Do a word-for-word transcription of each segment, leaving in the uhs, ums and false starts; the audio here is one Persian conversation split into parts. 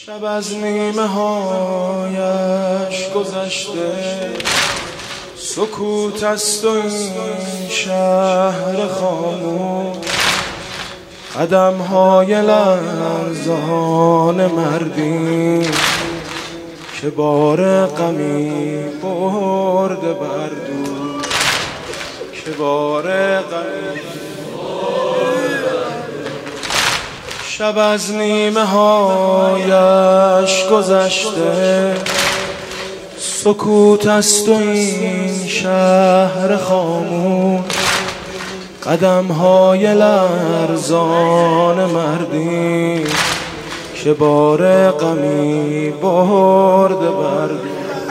شب از نیمه هایش گذشته، سکوت است و این شهر خاموش، قدم های لرزان مردی که بار غمی برده بر دوش، که بار غمی شب از نیمه هایش گذشته، سکوت است و این شهر خاموش، قدم های لرزان مردی که بار غمی برده بر دوش،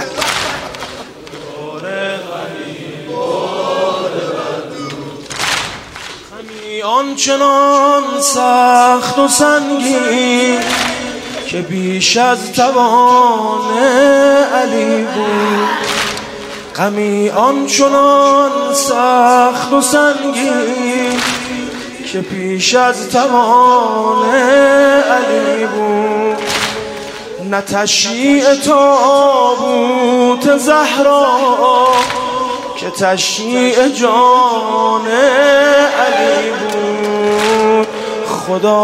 بار غمی برده بر دوش. غمی آنچنان سخت و سنگین که بیش از توان علی بود، غمی آنچنان سخت و سنگین که پیش از توان علی بود. نه تشییع تابوت زهرا که تشییع جان علی بود. خدا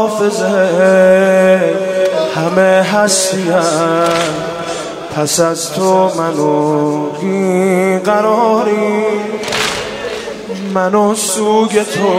حافظه همه هستیم، پس از تو منو بی قراری، منو سوگ تو،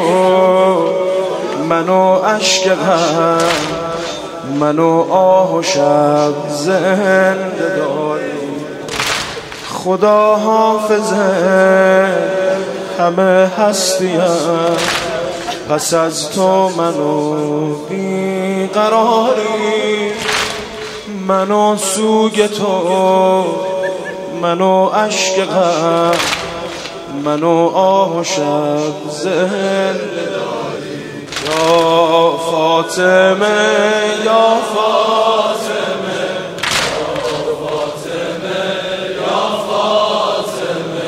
منو عشق غم، منو آه و شب زنده داری. خدا حافظه همه هستیم، پس از تو منو بی قراری، منو سوگ تو، منو عشق غم، منو آه و شب زنده داری. یا فاطمه یا فاطمه یا فاطمه یا فاطمه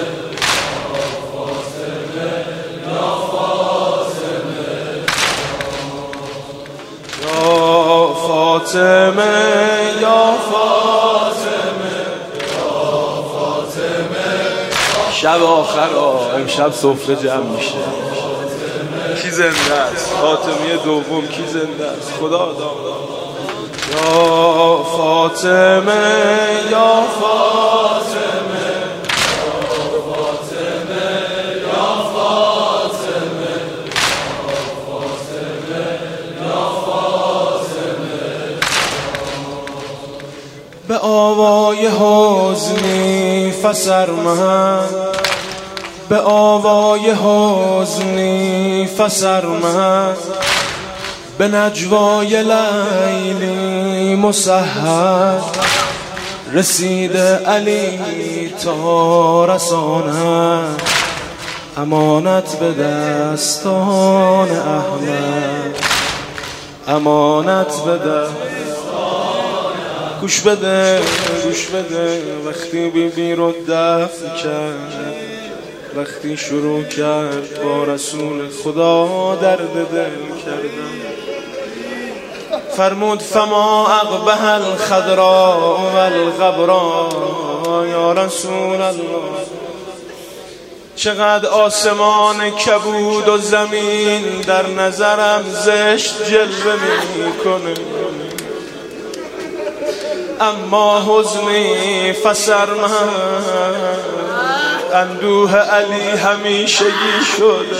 یا فاطمه یا فاطمه یا فاطمه یا فاطمه. شب آخر امشب سفره جمع میشه. کی زنده است؟ فاطمه دوم کی زنده است؟ خدا داد. یا فاطمه یا فاطمه یا فاطمه یا فاطمه یا فاطمه. به آوای حزنی فسرمند، به آوای حزنی فسرمند، به نجوای لیلی مسحر، رسیده علی تا رساند، امانت به دستان احمد، امانت به دستان. گوش بده گوش بده وقتی بی بی رو دفن کرد، وقتی شروع کرد با رسول خدا درد دل کردن، فرمود فما اقبح الخضراء و الغبراء یا رسول الله. چقدر آسمان کبود و زمین در نظرم زشت جلوه میکنه، اما حزنی فسرمند، اندوه علی همیشگی شده.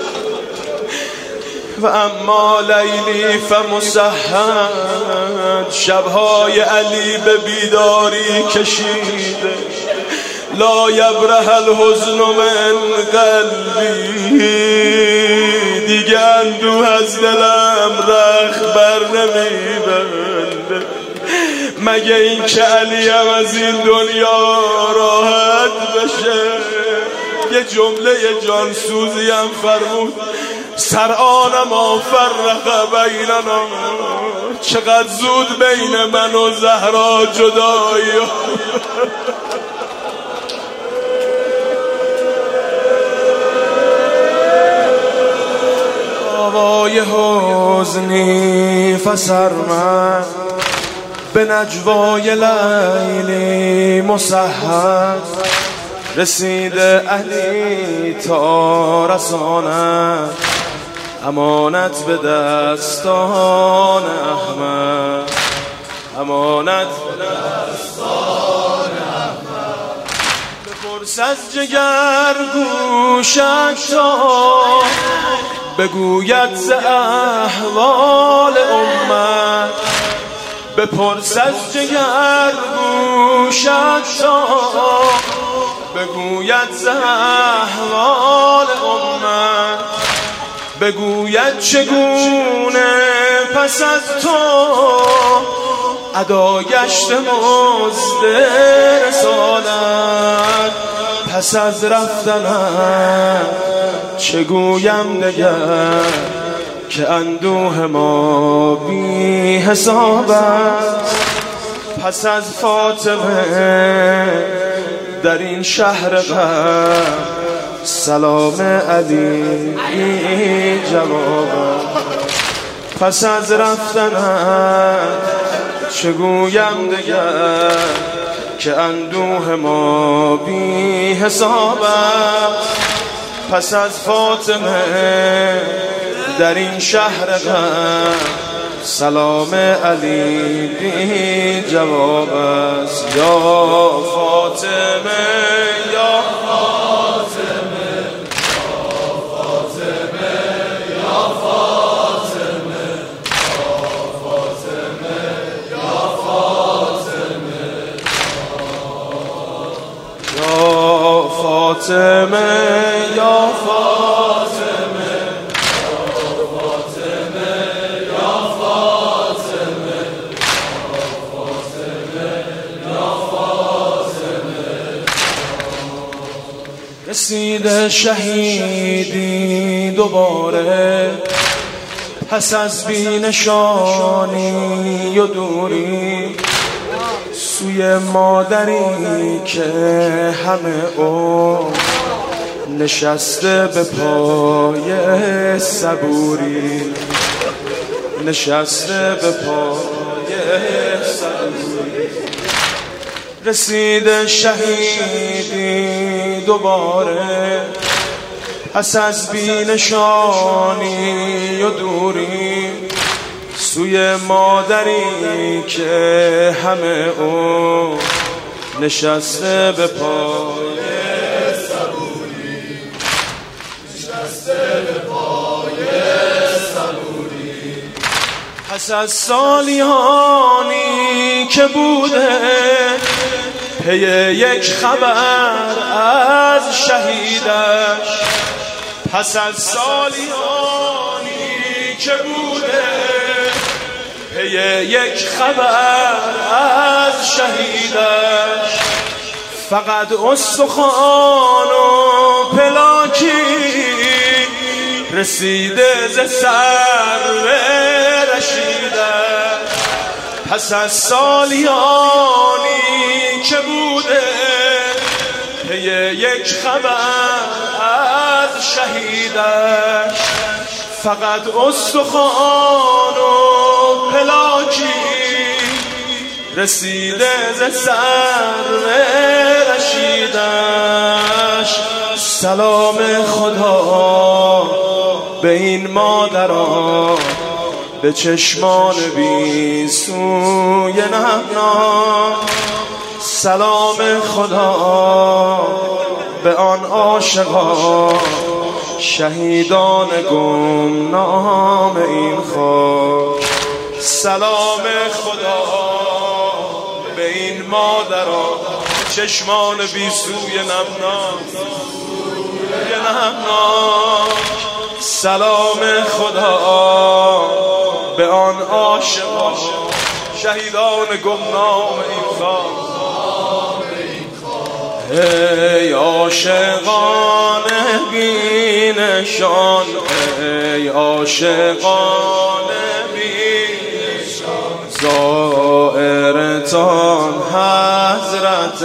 و اما لیلی فمسحر، شبهای علی به بیداری کشیده. لا یبرح الحزن من قلبی، دیگه اندوه از دلم رخت بر نمیبنده، مگه این که علی هم از این دنیا راحت بشه. یه جمله جانسوزی هم فرمود، سرآن ما فرق بیننا، چقدر زود بین من و زهرا جدایی. آوای حزنی فسرمند، به نجوای لیلی مسحر رسیده علی تا رساند امانت به دستان احمد، امانت به دستان احمد. بپرس از جگر گوشش تا بگوید ز احوال امت، بپرس از جگر گوشش تا بگوید ز احوال امت، بگوید چگونه پس از تو ادا گشت مزد رسالت، پس از رفتنم چگویم دگر که اندوه ما بی حساب است. پس از فاطمه در این شهر غم سلام علی بی جواب، پس از رفتنم چگویم دگر که اندوه ما بی حساب است. پس از فاطمه در این شهر غم سلام علی بی جواب است. یا فاطمه یا فاطمه یا فاطمه یا فاطمه یا فاطمه یا فاطمه یا فاطمه رسیده شهیدی دوباره پس از بینشانی و دوری، سوی مادری که همه عمر نشسته به پای صبوری، نشسته به پای صبوری. رسیده شهیدی دوباره پس از بینشانی و دوری، سوی مادری که همه او نشسته به پای صبوری، نشسته به پای صبوری. پس از سالیانی که بوده پی یک خبر از شهیدش، پس از سالیانی که بوده پی یک خبر از شهیدش، فقط استخوان و پلاکی رسیده ز سر رشیدش. پس از سالیانی که بوده پی یک خبر از شهیدش، فقط استخوان و پلاکی رسیده ز سر رشیدش. سلام خدا به این مادران به چشمان بی سوی نهنا، سلام خدا به آن عاشقان شهیدان گمنام این خاک، سلام خدا به این مادران چشمان بی سوی نمناک، سلام خدا به آن عاشقان شهیدان گمنام این خاک. ای عاشقان بی نشان، ای عاشقان بی نشان، زائرتان حضرت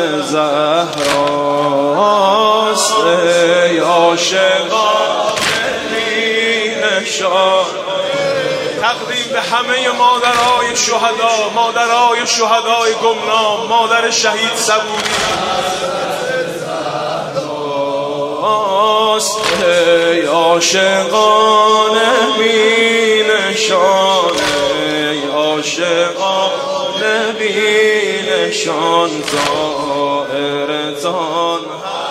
زهراست. ای عاشقان بی نشان، تقدیم به همه مادرای شهدا، مادرای شهدای گمنام، مادر شهید صبوری ای عاشقان بی نشان، ای عاشقان بی نشان، طائرتان